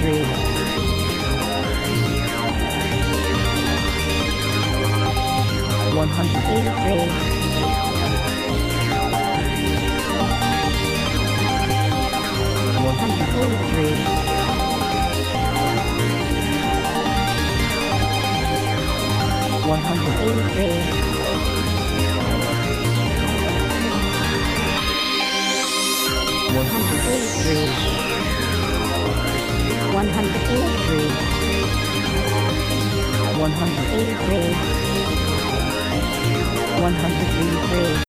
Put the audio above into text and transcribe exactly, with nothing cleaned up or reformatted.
eighty-three. One hundred eighty-three. One hundred eighty-three. One hundred eighty-three. One hundred eighty-three. One hundred eighty-three. One hundred eighty-three. One hundred eighty-three.